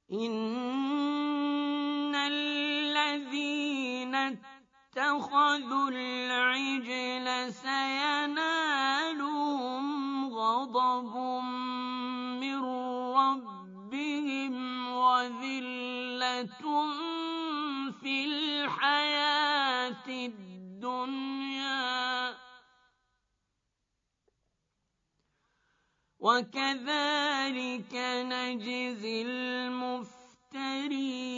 إِنَّ الَّذِينَ اتَّخَذُوا الْعِجْلَ سَيَنَالُهُمْ غَضَبٌ مِّن رَّبِّهِمْ وَذِلَّةٌ فِي الْحَيَاةِ الدُّنْيَا ۚ وَكَذَٰلِكَ نَجْزِي الْمُفْتَرِينَ.